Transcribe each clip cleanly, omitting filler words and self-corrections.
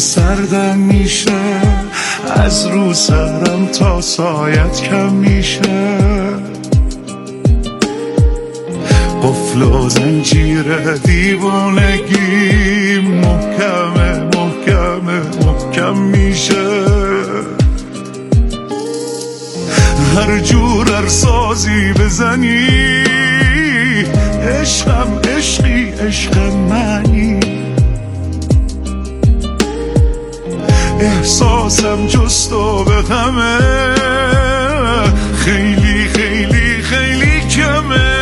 سردم میشه، از رو سرم تا سایت کم میشه. قفل و زنجیر دیوانگی محکمه محکمه محکم میشه. هر جور ارسازی بزنی عشقم عشقی عشق منی. احساسم جست و به غمه خیلی خیلی خیلی کمه.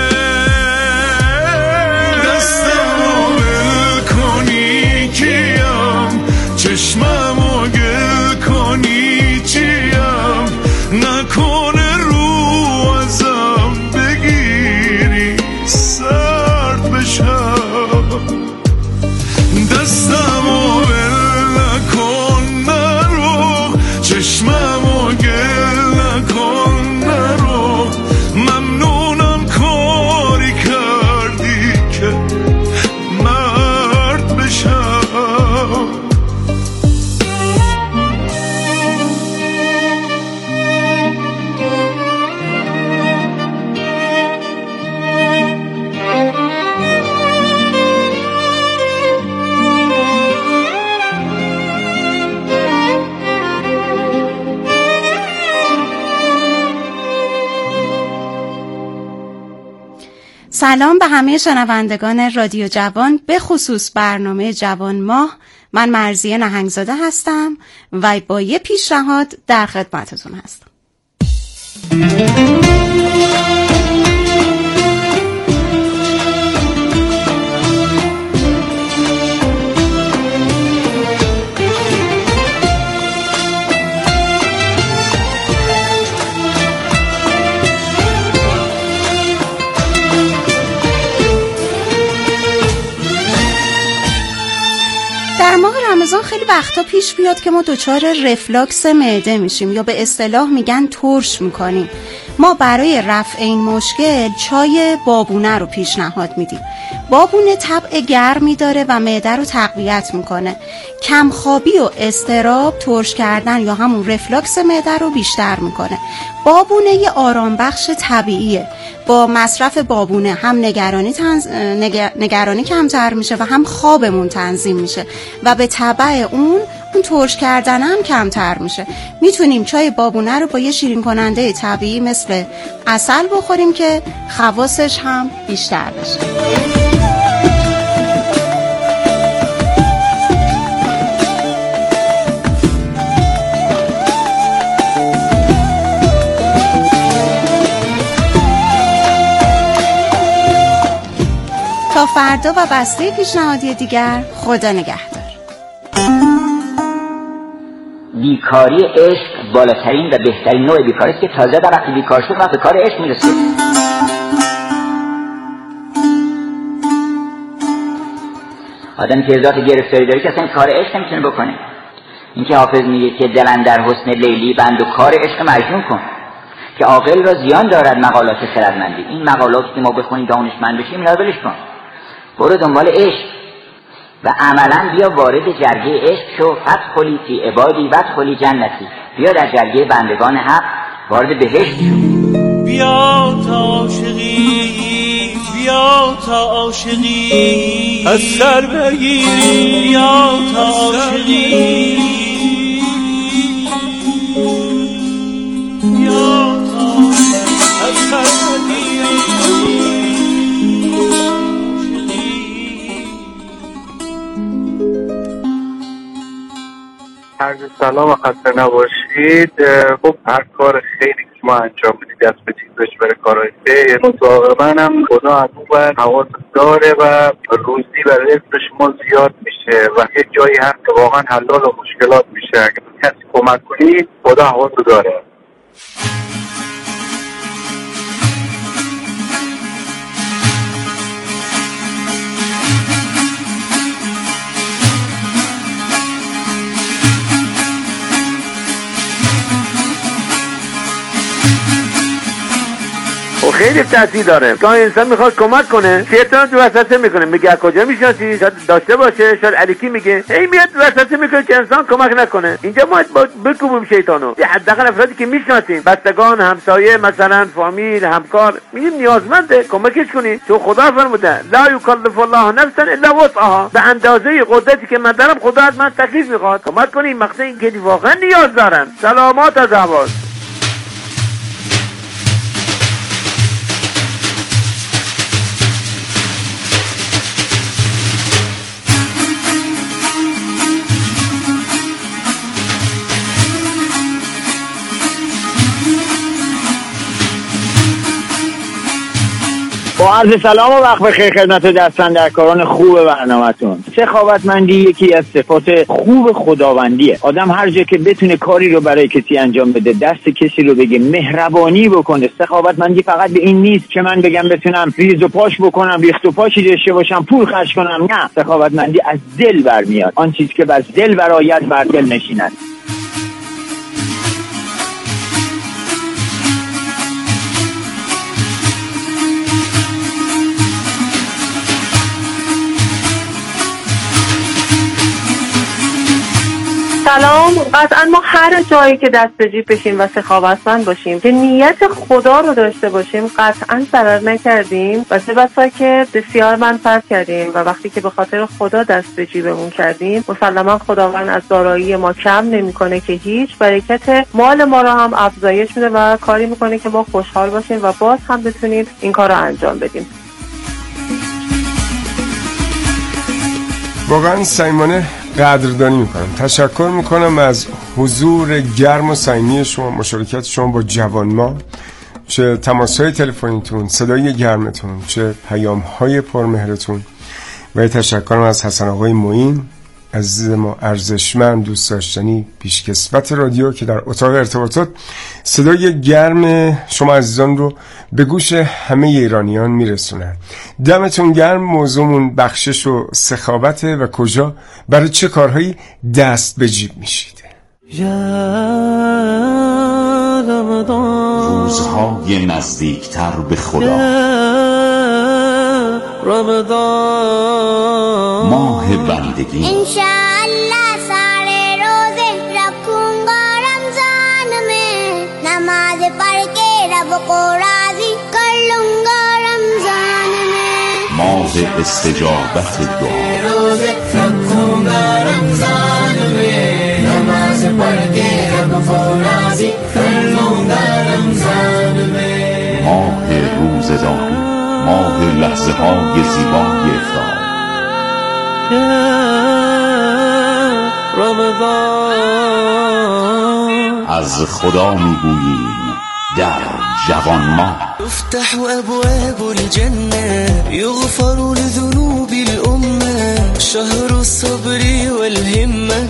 دستمو ول کنی کیم، چشممو گل کنی چیم، نکنه رو ازم بگیری سرد بشم. دستمو ول نکن نرو، چشممو گل نکن نرو، ممنونم کاری کردی که مرد بشم. سلام به همه شنوندگان رادیو جوان، به خصوص برنامه جوان ماه. من مرضیه نهنگزاده هستم و با یه پیشنهاد در خدمتتون هستم. در ماه رمضان خیلی وقتا پیش بیاد که ما دچار رفلاکس معده میشیم یا به اصطلاح میگن ترش میکنیم. ما برای رفع این مشکل چای بابونه رو پیشنهاد میدیم. بابونه طبع گرمی داره و معده رو تقویت میکنه. کمخوابی و اضطراب ترش کردن یا همون رفلاکس معده رو بیشتر میکنه. بابونه یه آرام بخش طبیعیه. با مصرف بابونه هم نگرانی کمتر میشه و هم خوابمون تنظیم میشه و به تبع اون ترش کردن هم کمتر میشه. میتونیم چای بابونه رو با یه شیرین کننده طبیعی مثل عسل بخوریم که خواصش هم بیشتر بشه. تا فردا و بسته پیشنهادی دیگر، خدا نگهدار. بیکاری عشق بالاترین و بهترین نوع بیکاری است که تازه در وقتی بیکار شد وقت کار عشق میرسه. آدمی که ذات گرفتاری داره که اصلا کار عشق نمیتونه بکنه. این که حافظ میگه که دل اندر حسن لیلی بند و کار عشق مجنون کن، که عاقل را زیان دارد مقالات خردمندی. این مقالات که ما بخونیم دانشمند بشیم اینا رو ولش کن، برو دنبال عشق و عملا بیا وارد جرگه عشق شو. فدخلی فی عبادی وادخلی جنتی، بیا در جرگه بندگان حق وارد بهشت شو. بیا تا عاشقی، بیا تا عاشقی از سر بگیری، بیا تا عاشقی، بیا تا از سر بگیری. عرض سلام و خسته نباشید. خب هر کار خیلی که ما انجام بدید دست به چیزش بره کارهای خیر. مطابق منم خدا از اون بر حواس داره و روزی و رزق شما زیاد میشه و یه جایی هست که واقعا حلال و مشکلات میشه. اگه کسی کمک کنید خدا حواس داره. خیلی تاثیر داره. که انسان میخواد کمک کنه، شیطان تو وسوسه میکنه، میگه کجا میشناسی؟ شاید داشته باشه، شاید الکی میگه، هی میاد وسوسه میکنه که انسان کمک نکنه. اینجا ما بکوبیم شیطانو. حداقل افرادی که میشناسیم، بستگان، همسایه، مثلا فامیل، همکار، میگیم نیازمنده، کمکش کنی. تو خدا فرموده لا یکلف الله نفسا الا وسعها، به اندازه قدرتی که من دارم خدا از من تکلیف میخواد کمک کنی. مقصد این که واقعا نیاز دارن. سلامات از احوال. با عرض سلام و وقت بخیر خدمت دست‌اندرکاران خوب برنامه‌تون. سخاوتمندی یکی از صفات خوب خداوندیه. آدم هر جا که بتونه کاری رو برای کسی انجام بده، دست کسی رو بگه، مهربانی بکنه. سخاوتمندی فقط به این نیست که من بگم بتونم ریز و پاش بکنم، ریخت و پاشی داشته باشم، پول خرج کنم. نه، سخاوتمندی از دل برمیاد. آن چیزی که از دل برآید بر دل نشیند. سلام. قطعا ما هر جایی که دست به جیب بشیم و سخاوتمند باشیم که نیت خدا رو داشته باشیم قطعا ضرر نکردیم و چه بسا که بسیار منفعت کردیم و وقتی که به خاطر خدا دست به جیبمون کردیم مسلما خداوند از دارایی ما کم نمیکنه که هیچ، برکت مال ما رو هم افزایش میده و کاری میکنه که ما خوشحال باشیم و باز هم بتونیم این کار رو انجام بدیم. واقعا صمیمانه قدردانی میکنم، تشکر میکنم از حضور گرم و صمیمی شما، مشارکت شما با جوانما، چه تماس‌های تلفنیتون، صدای گرمتون، چه پیام‌های پرمهرتون. و تشکرم از حسن آقای معین، عزیز ما، ارزشمند، دوست داشتنی، پیشکسوت رادیو که در اتاق ارتباطات صدای گرم شما عزیزان رو به گوش همه ایرانیان میرسونن. دمتون گرم. موضوعمون بخشش و سخاوته و کجا برای چه کارهایی دست به جیب میشید. روزهای نزدیکتر به خدا، ماه بندگی، इंशाअल्लाह सारे रोजे रखूंगा रमजान में, नमाज पढ़ के रब को राजी कर लूंगा रमजान में. ماه استجابت دعا، रोजे रखूंगा रमजान में, नमाज पढ़ के रब को राजी कर लूंगा रमजान में. ماه روزه‌داری، ماه لحظه های زیبای افطار. از خدا میگوییم در جوان ما. تفتح ابواب الجنه یغفر لذنوب الامه شهر الصبر والهمه.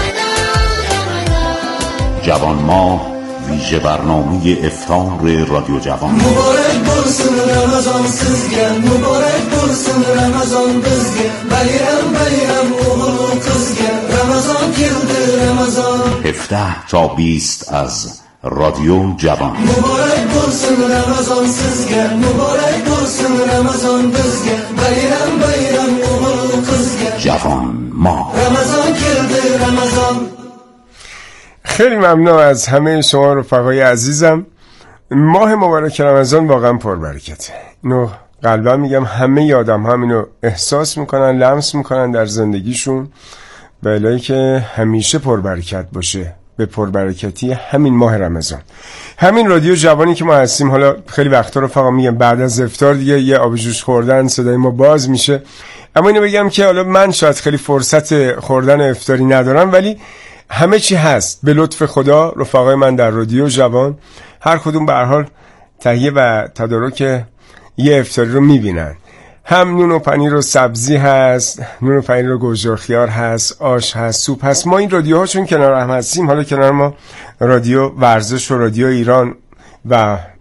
جوان ما ویژه برنامه افطار رادیو جوان. مبارک bo'lsin Ramazon sizga, muborak bo'lsin Ramazon bizga, bayram bayram o'g'il qizga, Ramazon keldi Ramazon. 17 تا 20 از رادیو جوان. مبارک bo'lsin Ramazon sizga, muborak bo'lsin Ramazon bizga, bayram bayram o'g'il qizga, جوان ما. Ramazon keldi Ramazon. خیلی ممنون از همه شما رفقای عزیزم. ماه مبارک رمضان واقعا پربرکته. اینو قلبا میگم، همه آدم هم اینو احساس میکنن، لمس میکنن در زندگیشون. به الهی که همیشه پربرکت باشه، به پربرکتی همین ماه رمضان. همین رادیو جوانی که ما هستیم، حالا خیلی وقتا رفقا میگم بعد از افطار دیگه یه آب جوش خوردن صدای ما باز میشه، اما اینو بگم که حالا من شاید خیلی فرصت خوردن افطاری ندارم، ولی همه چی هست به لطف خدا. رفقای من در رادیو جوان هر کدوم به هر حال تهیه و تدارک یه افطاری رو میبینن. هم نون و پنیر و سبزی هست، نون و پنیر و گوجه و خیار هست، آش هست، سوپ هست. ما این رادیوهاشون کنار هم هستیم. حالا کنار ما رادیو ورزش و رادیو ایران و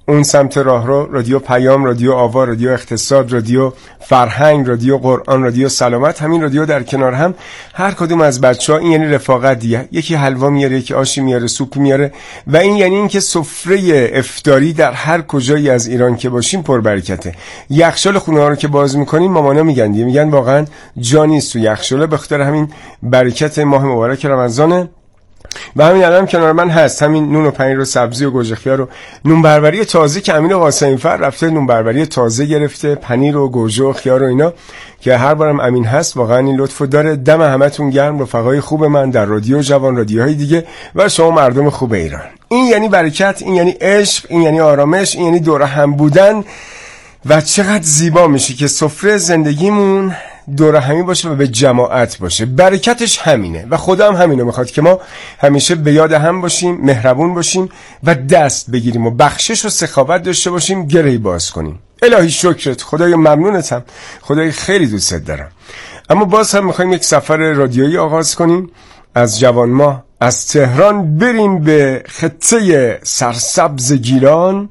اون سمت راهرو، رادیو پیام، رادیو آوا، رادیو اقتصاد، رادیو فرهنگ، رادیو قرآن، رادیو سلامت. همین رادیو در کنار هم هر کدوم از بچه‌ها این یعنی رفاقت دیگه. یکی حلوا میاره، یکی آشی میاره، سوپ میاره و این یعنی اینکه سفره افطاری در هر کجایی از ایران که باشیم پربرکته. یخچال خونه‌ها رو که باز می‌کنین مامانا میگن واقعا جا نیست تو یخچال، به خاطر همین برکت ماه مبارک رمضانه. و همین الان کنار من هست همین نون و پنیر و سبزی و گوجه خیار و نون بربری تازه که امین قاسمی فر رفته نون بربری تازه گرفته، پنیر و گوجه و خیار و اینا که هر بارم امین هست واقعا این لطفو داره. دم همتون گرم، رفقای خوب من در رادیو جوان، رادیوهای دیگه و شما مردم خوب ایران. این یعنی برکت، این یعنی عشق، این یعنی آرامش، این یعنی دور هم بودن. و چقدر زیبا میشه که سفره زندگیمون دور همی باشه و به جماعت باشه. برکتش همینه و خدا هم همینو میخواد که ما همیشه به یاد هم باشیم، مهربون باشیم و دست بگیریم و بخشش و سخاوت داشته باشیم، گرهی باز کنیم. الهی شکرت، خدای ممنونتم، خدای خیلی دوستت دارم. اما باز هم میخوایم یک سفر رادیویی آغاز کنیم از جوانماه، از تهران بریم به خطه سرسبز گیلان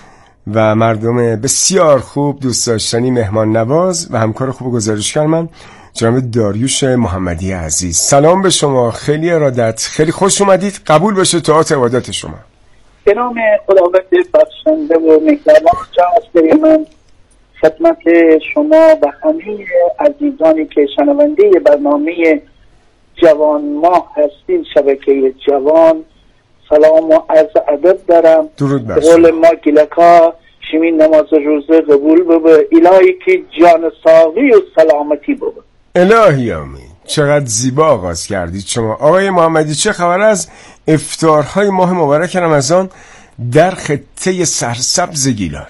و مردم بسیار خوب، دوست داشتنی، مهمان نواز و همکار خوب گزارشگر من جناب داریوش محمدی عزیز. سلام به شما، خیلی ارادت، خیلی خوش اومدید، قبول بشه طاعت عبادت شما. به نام خداوند بخشنده و مهربان جان من خدمت شما و همه عزیزانی که شنونده برنامه جوان ماه هستید، شبکه جوان، سلام و عرض ادب دارم. درود بر قول ما گلکا شمین نماز روزه قبول ببه، الهی که جان ساقی و سلامتی ببه. الهی آمین. چقدر زیبا آغاز کردید شما. آقای محمدی چه خبر از افطارهای ماه مبارک رمضان در خطه سرسبز گیلان؟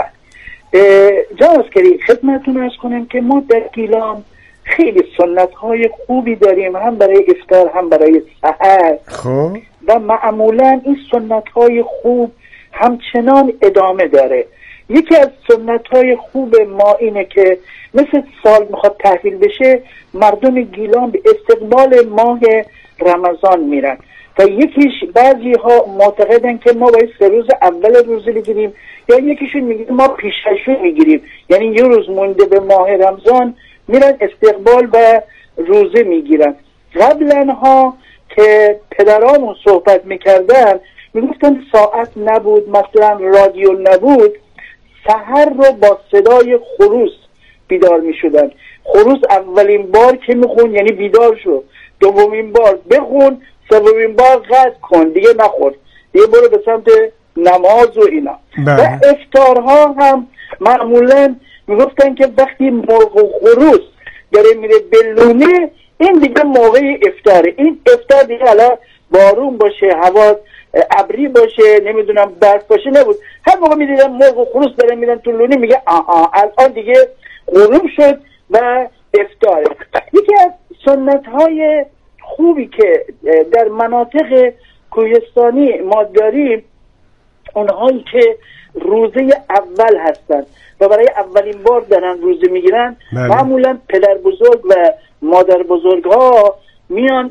جان اسکری خدمتتون عرض کنم که ما در گیلان خیلی سنت های خوبی داریم، هم برای افطار هم برای سحر. خب و معمولا این سنت های خوب همچنان ادامه داره. یکی از سنت های خوب ما اینه که مثل سال میخواد تحویل بشه، مردم گیلان به استقبال ماه رمضان میرن و یکیش بعضی ها معتقدن که ما باید 3 روز اول روزه بگیریم، یا یکیشون میگه ما پیششو میگیریم، یعنی یه روز مونده به ماه رمضان میرن استقبال و روزه میگیرن. قبلا ها که پدرامون صحبت میکردن میگفتن ساعت نبود، مثلا رادیو نبود، سحر رو با صدای خروس بیدار میشدن. خروس اولین بار که میخون یعنی بیدار شد، دومین بار بخون، سومین بار قطع کن، دیگه نخور، دیگه برو به سمت نماز و اینا. و افطارها هم معمولا میگفتن که وقتی مرغ و خروس داره میره بلونه، این دیگه موقع افطاره. این افطار دیگه حالا بارون باشه، هوا ابری باشه، نمیدونم برف باشه نبود، هر موقع میدیدن مرغ و خروس داره میرن تو لونه میگه الان دیگه غروب شد و افطاره. یکی از سنت های خوبی که در مناطق کوهستانی ما داریم اونهایی که روزه اول هستن و برای اولین بار دارن روزه میگیرن، معمولا پدر بزرگ و مادر بزرگ ها میان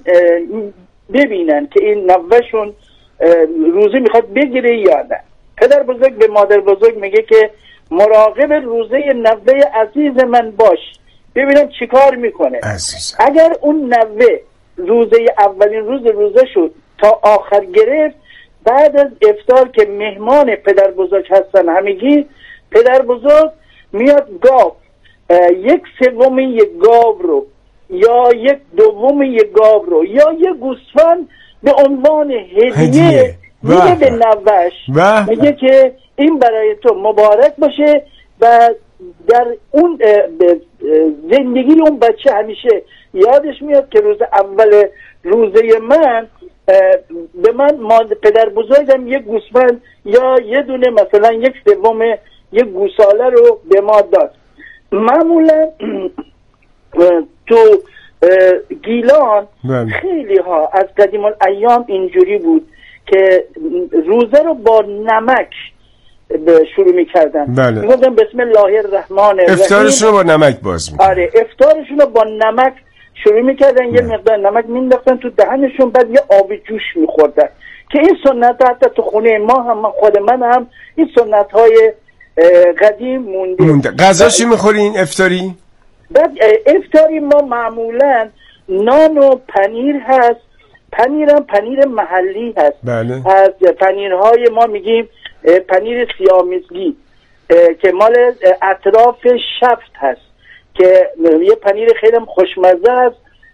ببینن که این نوهشون روزه میخواد بگیره یا نه. پدر بزرگ به مادر بزرگ میگه که مراقب روزه نوه عزیز من باش، ببینم چی کار میکنه. اگر اون نوه روزه اولین روز روزه شد تا آخر گرفت، بعد از افطار که مهمان پدر بزرگ هستن همگی، پدر بزرگ میاد گاو، 1/3 یک گاو رو یا 1/2 یک گاو رو یا یک گوسفند به عنوان هدیه میده به نوهش، میگه که این برای تو مبارک باشه و در اون زندگی اون بچه همیشه یادش میاد که روز اول روزه من به من پدر بزرگم یک گوسفند یا یه دونه مثلا 1/3 یک گوساله رو به ما داد. معمولا تو گیلان خیلی ها از قدیم الایام اینجوری بود که روزه رو با نمک شروع میکردن. میگفتن بسم الله الرحمن الرحیم، افطارشون رو با نمک باز میکنن. آره، افطارشون رو با نمک شروع میکردن یه مقدار نمک مینداختن تو دهنشون، بعد یه آب جوش میخوردن که این سنت حتی تو خونه ما هم، خود من هم این سنت های قدیم مونده. غذا چی میخورین افطاری؟ بعد افطاری ما معمولا نان و پنیر هست. پنیرم پنیر محلی هست. بله. از پنیرهای ما میگیم پنیر سیامیزگی که مال اطراف شفت هست که یه پنیر خیلی خوشمزه است.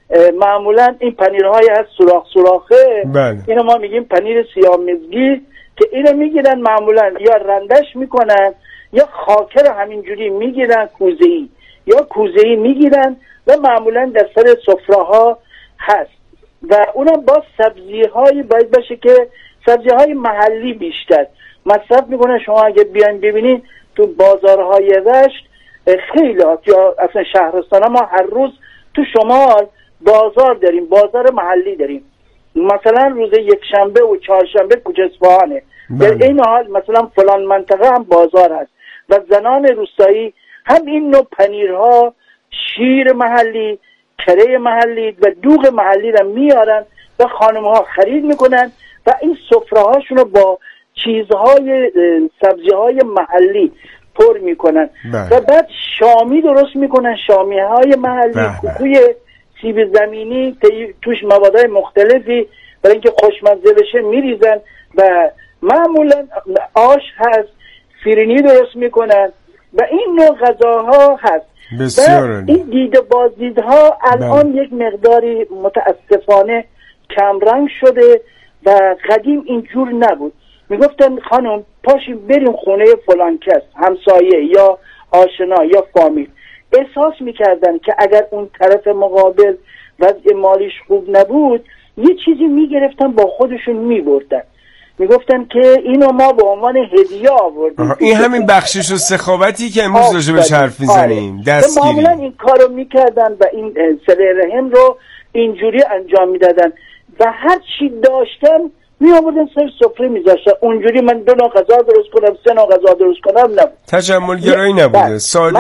معمولا این پنیرهای هست سوراخ سوراخه. بله. اینو ما میگیم پنیر سیامیزگی که اینو میگیرن معمولا یا رندش میکنن یا خاکه رو همینجوری میگیرن کوزه‌ای، یا کوزه‌ای میگیرن و معمولا در سر سفره‌ها هست و اونم با سبزی‌هایی باید باشه که سبزی‌های محلی بیشتر مصرف میکنن. شما اگه بیاین ببینید تو بازارهای رشت خیلی یا اصلا شهرستان ما هر روز تو شمال بازار داریم، بازار محلی داریم. مثلا روز یکشنبه و چهارشنبه کوچه اصفهانه، در این حال مثلا فلان منطقه هم بازار هست و زنان روستایی هم این نوع پنیرها، شیر محلی، کره محلی و دوغ محلی را میارن و خانم‌ها خرید میکنن و این سفره هاشون رو با چیزهای سبزی‌های محلی پر میکنن و بعد شامی درست میکنن، شامی های محلی، کوکوی سیب زمینی توش موادهای مختلفی برای اینکه خوشمزه بشه میریزن و معمولا آش هست، فیرینی درست میکنن و این نوع غذاها هست. بسیار این دیده بازدیدها الان یک مقداری متاسفانه کمرنگ شده و قدیم اینجور نبود. میگفتن خانم پاشیم بریم خونه فلان کس، همسایه یا آشنا یا فامیل. احساس میکردن که اگر اون طرف مقابل وضع مالیش خوب نبود یه چیزی میگرفتن با خودشون میبردن، میگفتن که اینو ما به عنوان هدیه آوردیم. این همین بخشش و سخاوتی که امروز راجع بهش حرف میزنیم دستگیری. معمولا این کارو میکردن و این صله رحم رو اینجوری انجام میدادن و هر چی داشتن می آوردن سر سفره میذاشتن. اونجوری من 2 نوع غذا درست کنم 3 نوع غذا درست کنم نبود. تجمل گرایی نبوده، ساده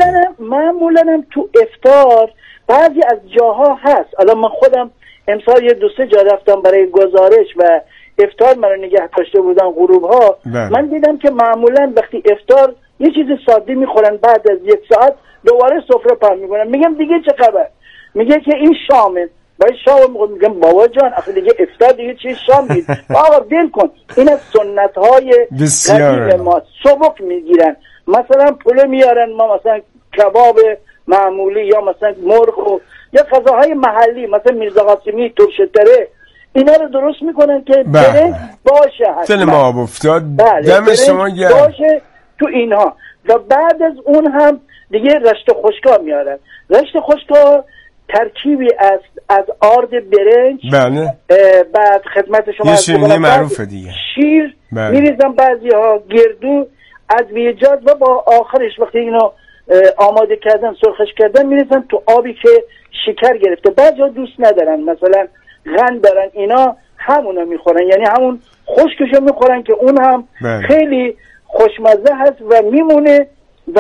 معمولا تو افطار بعضی از جاها هست. الان من خودم امسال یه 2-3 جا رفتم برای گزارش و افطار منو نگه داشته بودن غروب ها. من دیدم که معمولا وقتی افطار یه چیز ساده میخورن، بعد از 1 ساعت دوباره سفره پهن میکنن. میگم دیگه چه خبر؟ میگه که این شامه. باید شام میگم بابا جان آخه دیگه افطار دیگه چی شام دید؟ بابا دل کن. این از سنت های قدیم ما. سبک میگیرن، مثلا پلو میارن، ما مثلا کباب معمولی یا مثلا مرغ و یا غذاهای محلی مثلا میرزا قاسمی، ترشتره، اینا رو درست میکنن که برنج باشه. دل ما آب افتاد. دم شما گرم باشه تو اینها. و بعد از اون هم دیگه رشت خشکا میارن. رشت خشکا ترکیبی از آرد برنج، بله، بعد خدمت شما یه شیرینی معروفه دیگه، شیر میریزن، بعضی ها گردو، ادویه‌جات و با آخرش وقتی اینو آماده کردن سرخش کردن میریزن تو آبی که شکر گرفته. بعضی ها دوست ندارن، مثلا غن دارن، اینا همونو میخورن، یعنی همون خشکشو میخورن که اون هم خیلی خوشمزه هست و میمونه. و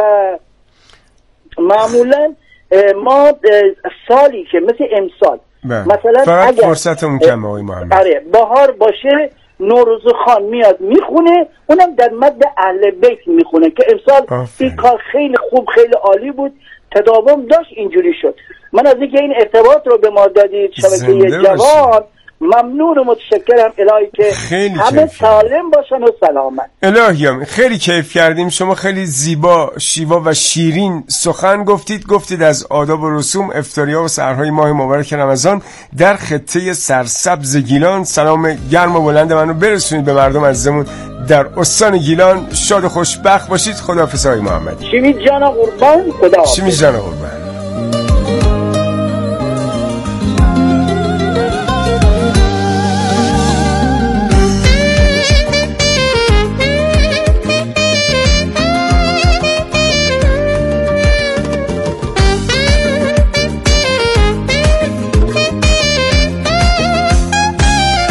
معمولا ما سالی که مثل امسال مثلا فقط اگر فرصتمون کمه آقای محمد، آره بهار باشه نوروز خان میاد میخونه، اونم در مد اهل بیت میخونه که امسال این کار خیلی خوب خیلی عالی بود، تداوم داشت، اینجوری شد. من از اینکه این ارتباط رو به ما دادید شبکه جوان ممنون و متشکرم. الهی که همه سالم باشن و سلامت. الهی خیلی کیف کردیم. شما خیلی زیبا، شیوا و شیرین سخن گفتید از آداب و رسوم افطاری‌ها و سحرهای ماه مبارک رمضان در خطه سرسبز گیلان. سلام گرم و بلند منو برسونید به مردم عزیزمون در استان گیلان. شاد و خوشبخت باشید. خداحافظ آقای محمد. شیمی جان قربان. خداحافظ. شیمی جان قربان.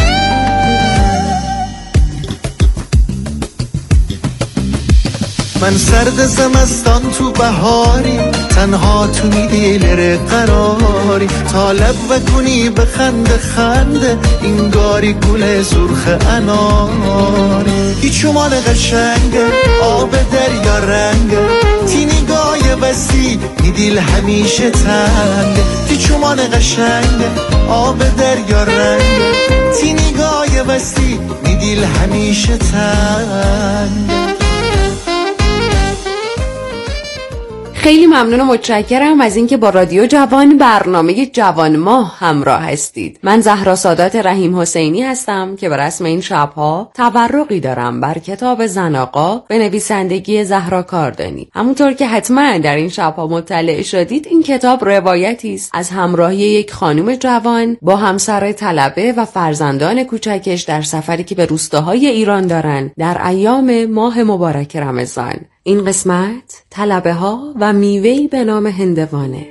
من سرد زمستان تو بهاری، تنها تو میدیلر قراری، طالب و کنی به خنده خنده، اینگاری گل سرخ اناری. هیچو مال قشنگه آب دریا رنگه، تی نگاه وسیع میدیل همیشه تنگه. هیچو مال قشنگه آب دریا رنگه، تی نگاه وسیع میدیل همیشه تنگه. خیلی ممنون و متشکرم از اینکه با رادیو جوان برنامه جوان ماه همراه هستید. من زهرا سادات رحیم حسینی هستم که به رسم این شبها تبرقی دارم بر کتاب زن آقا به نویسندگی زهرا کاردانی. همونطور که حتما در این شبها مطلع شدید، این کتاب روایتی است از همراهی یک خانم جوان با همسر طلبه و فرزندان کوچکش در سفری که به روستاهای ایران دارن در ایام ماه مبارک رمضان. این قسمت طلبه ها و میوه‌ای به نام هندوانه.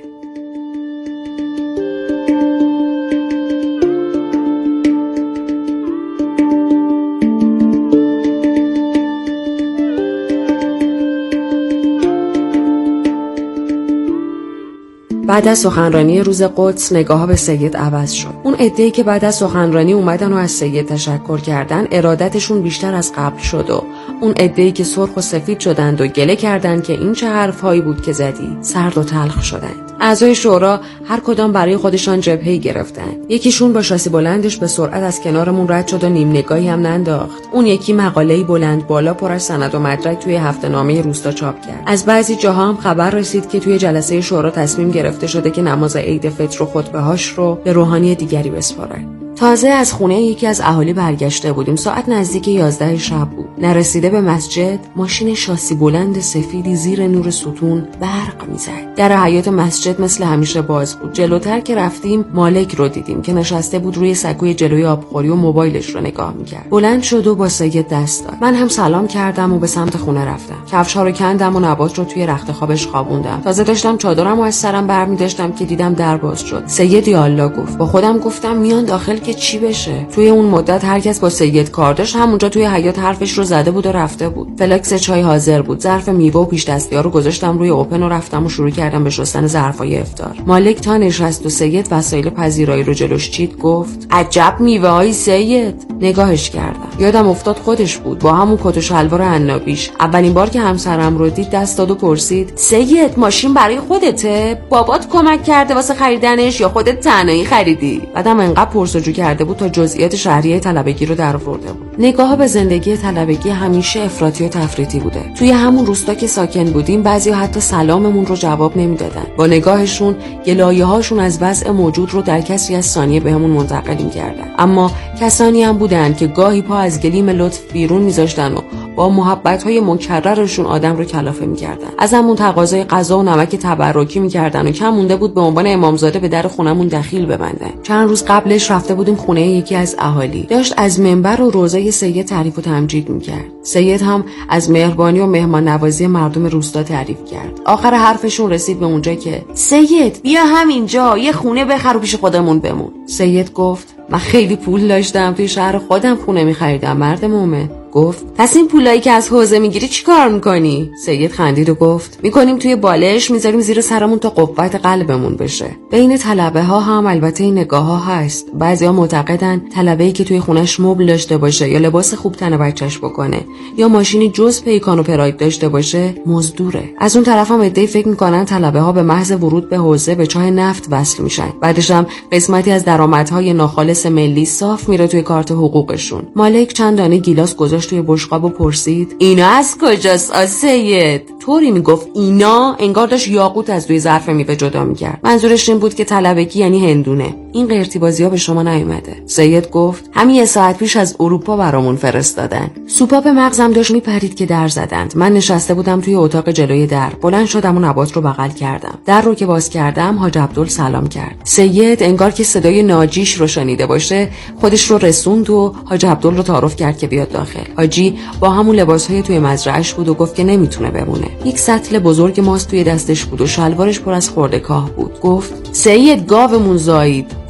بعد از سخنرانی روز قدس نگاه‌ها به سید عوض شد. اون عده‌ای که بعد از سخنرانی اومدن و از سید تشکر کردن، ارادتشون بیشتر از قبل شد و اون عده‌ای که سرخ و سفید شدند و گله کردند که این چه حرف‌هایی بود که زدی، سرد و تلخ شدند. اعضای شورا هر کدام برای خودشان جبهه‌ای گرفتند. یکیشون با شاسی بلندش به سرعت از کنارمون رد شد و نیم نگاهی هم ننداخت. اون یکی مقاله‌ای بلند بالا پر از سند و مدرک توی هفته‌نامه روستا چاپ کرد. از بعضی جاها هم خبر رسید که توی جلسه شورا تصمیم گرفته شده که نماز عید فطر و خطبه‌هاش رو به روحانی دیگری بسپاره. تازه از خونه یکی از اهالی برگشته بودیم. ساعت نزدیک 11 شب بود. نرسیده به مسجد، ماشین شاسی بلند سفیدی زیر نور ستون برق میزد. در حیاط مسجد مثل همیشه باز بود. جلوتر که رفتیم مالک رو دیدیم که نشسته بود روی سکوی جلوی آبخوری و موبایلش رو نگاه میکرد. بلند شد و با سید دست داد. من هم سلام کردم و به سمت خونه رفتم. کفش‌ها رو کندم و نبات رو توی رخت خوابش خوابوندم. تازه داشتم چادرمو از سرم برمی‌داشتم که دیدم در باز شد. سید یا الله گفت. با خودم گفتم میان داخل که چی بشه. توی اون مدت هر کس با سید کار داشت همونجا توی حیاط حرفش رو زده بود و رفته بود. فلاکس چای حاضر بود. ظرف میوه و پیش دستی‌ها رو گذاشتم روی اوپن و رفتم و شروع کردم به شستن ظرفای افطار. مالک تا نشست و سید وسایل پذیرایی رو جلوش چید گفت: عجب میوه‌های سید. نگاهش کردم. یادم افتاد خودش بود با همون کت و شلوار عنابیش. اولین بار که همسرم رو دید دست داد و پرسید: سید ماشین برای خودته؟ بابات کمک کرده واسه خریدنش یا خودت تنهایی خریدی؟ بعدم انقدر پرسجو کرده بود تا جزئیات شهریه طلبگی رو درآورده بود. نگاه به زندگی طلبگی همیشه افراطی و تفریطی بوده. توی همون روستا که ساکن بودیم بعضیا حتی سلاممون رو جواب نمیدادن. با نگاهشون گلایه‌هاشون از وضع موجود رو در کسری از ثانیه بهمون منتقل می‌کردن. اما کسانی هم بودن که گاهی پا از گلیم لطف بیرون می‌ذاشتن و با محبت‌های مکررشون آدم رو کلافه می‌کردن. از همون تقاضای غذا و نمک تبرکی می‌کردن و کم مونده بود به عنوان امامزاده به در خونمون دخیل ببندن. چند روز قبلش رفته بودیم خونه یکی از اهالی. داشت از منبر و روضه سید تعریف و تمجید می‌کرد. سید هم از مهربانی و مهمان نوازی مردم روستا تعریف کرد. آخر حرفشون رسید به اونجا که سید بیا همینجا یه خونه بخر و پیش خودمون بمون. سید گفت: من خیلی پول داشتم توی شهر خودم خونه می‌خریدم مرد مومن. گفت: پس این پولایی که از حوزه میگیری چی کار میکنی؟ سید خندید و گفت: میکنیم توی بالش میذاریم زیر سرمون تا قوت قلبمون بشه. بین طلبه ها هم البته این نگاه ها هست. بعضیا معتقدن طلبه‌ای که توی خونش مبل داشته باشه یا لباس خوب تن بچه‌ش بکنه یا ماشینی جز پیکان و پراید داشته باشه مزدوره. از اون طرف هم عده‌ای فکر میکنن طلبه ها به محض ورود به حوزه به چاه نفت وصل میشن. بعدش هم قسمتی از درآمدهای ناخالص ملی صاف میره توی کارت حقوقشون. مالک چند دانه گیلاس گذاشت توی بشقاب و پرسید: اینا از کجاست سید؟ طوری میگفت اینا انگار داشت یاقوت از روی ظرف میوه جدا میکرد. منظورش این بود که طلبگی یعنی هندونه. این قرتی بازی‌ها به شما نیومده. سید گفت: همین یه ساعت پیش از اروپا برامون فرستادن. سوپاپ مغزم داشت میپرید که در زدند. من نشسته بودم توی اتاق جلوی در. بلند شدم و نبات رو بغل کردم. در رو که باز کردم حاج عبدال سلام کرد. سید انگار که صدای ناجیش رو شنیده باشه خودش رو رسوند و حاج عبدال رو تعارف کرد که بیاد داخل. حاجی با همون لباسهای توی مزرعه‌اش بود و گفت که نمیتونه بمونه. یک سطل بزرگ ماست توی دستش بود و شلوارش پر از خرده کاه بود. گفت: سید گاومون زایید.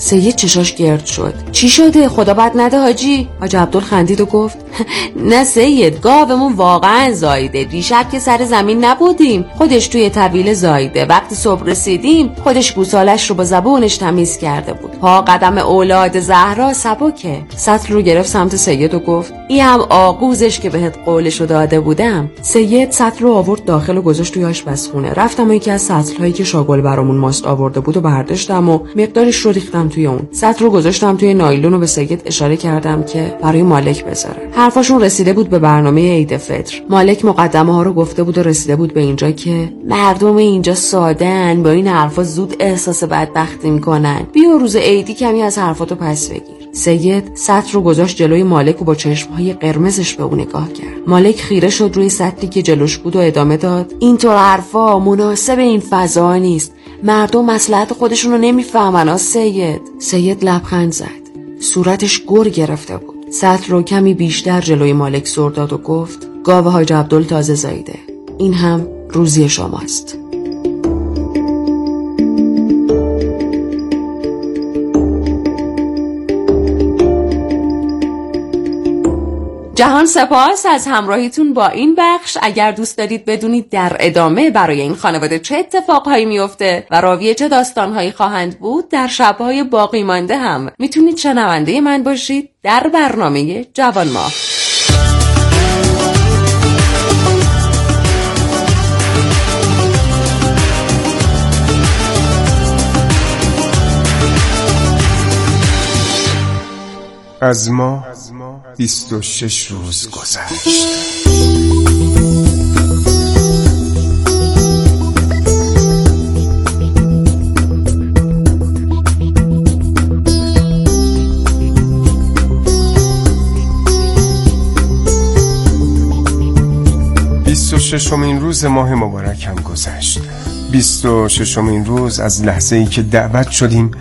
سید چشاش گرد شد. چی شده؟ خدا بد نده حاجی. حاج عبدال خندید و گفت نه سید، گاومون واقعا زایده. دیشب که سر زمین نبودیم، خودش توی طویله زایده. وقتی صبح رسیدیم خودش گوسالش رو با زبونش تمیز کرده بود. پا قدم اولاد زهرا سبکه. سطل رو گرفت سمت سید و گفت این هم آغوزش که بهت قولشو داده بودم. سید سطل رو آورد داخل و گذاشت توی آشپزخونه. رفتم و یکی از سطل‌هایی که شاگل برامون ماست آورده بود و برداشتم و مقدارش رو ریختم توی اون. سطل رو گذاشتم توی نایلون و به سید اشاره کردم که برای مالک بذاره. حرفاشون رسیده بود به برنامه عید فطر. مالک مقدمه ها رو گفته بود و رسیده بود به اینجا که مردم اینجا ساده‌ن، با این حرفا زود احساس بدبختی میکنن. بیا روز عیدی کمی از حرفاتو پس بگیر. سید سطل رو گذاشت جلوی مالک و با چشمهای قرمزش به اون نگاه کرد. مالک خیره شد روی سطلی که جلوش بود و ادامه داد اینطور حرفا مناسب این فضا نیست. مردم مصلحت خودشونو نمیفهمن. سید لبخند زد. صورتش گر گرفته بود. سطل رو کمی بیشتر جلوی مالک سر داد و گفت گاو حاج عبدال تازه زایده. این هم روزی شماست. جهان سپاس از همراهیتون با این بخش. اگر دوست دارید بدونید در ادامه برای این خانواده چه اتفاقهایی میفته و راوی چه داستانهایی خواهند بود در شبهای باقی مانده هم میتونید شنونده من باشید در برنامه جوان ماه. از ما 26 روز گذشت. ششمین روز ماه مبارک هم گذشت. 26مین روز از لحظه‌ای که دعوت شدیم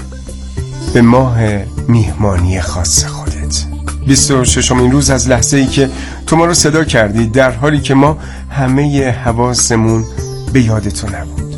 به ماه میهمانی خاص خودت. 26مین روز از لحظه‌ای که تو ما رو صدا کردی در حالی که ما همه حواسمون به یاد تو نبود.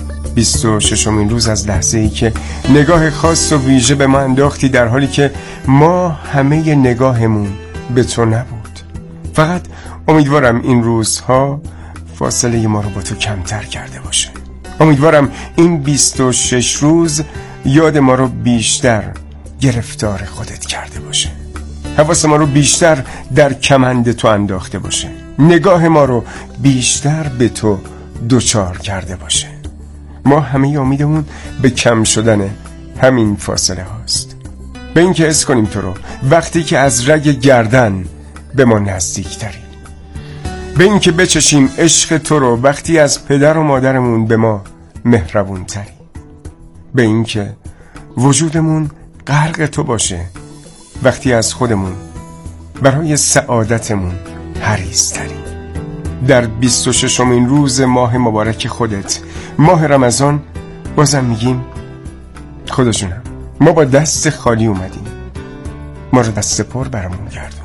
26مین روز از لحظه‌ای که نگاه خاص و ویژه به ما انداختی در حالی که ما همه نگاهمون به تو نبود. فقط امیدوارم این روزها فاصله ما رو با تو کمتر کرده باشه. امیدوارم این 26 روز یاد ما رو بیشتر گرفتار خودت کرده باشه. حواس ما رو بیشتر در کمند تو انداخته باشه. نگاه ما رو بیشتر به تو دوچار کرده باشه. ما همه امیدمون به کم شدن همین فاصله هاست. به این که حس کنیم تو رو وقتی که از رگ گردن به ما نزدیک تری. به این که بچشیم عشق تو رو وقتی از پدر و مادرمون به ما مهربون تری. به این که وجودمون غرق تو باشه وقتی از خودمون برای سعادتمون حریص تری. در 26مین روز ماه مبارک خودت، ماه رمضان، بازم میگیم خدا جونم ما با دست خالی اومدیم، ما رو دست پر برامون گردون.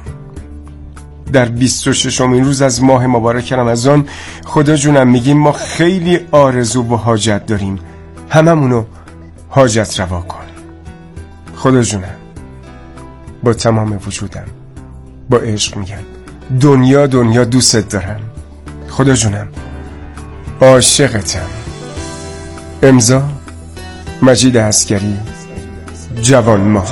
در 26مین روز از ماه مبارک رمضان خدا جونم میگیم ما خیلی آرزو و حاجت داریم، هممونو حاجت روا کن. خدا جونم با تمام وجودم با عشق میگم دنیا دوستت دارم. خدا جونم عاشقتم. امضا مجید عسکری، جوان ماه.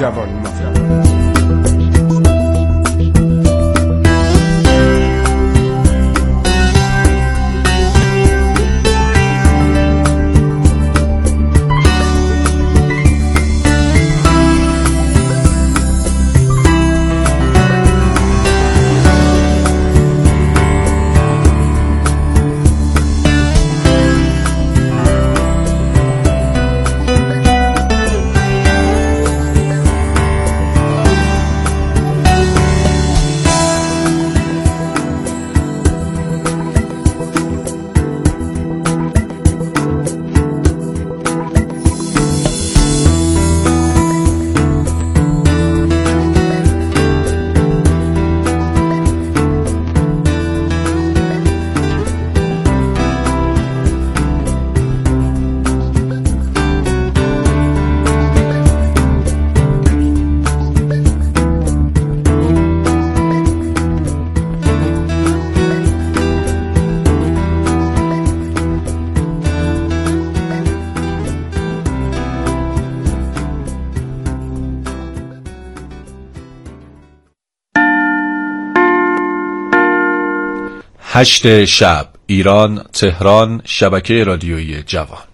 8 شب ایران، تهران، شبکه رادیویی جوان.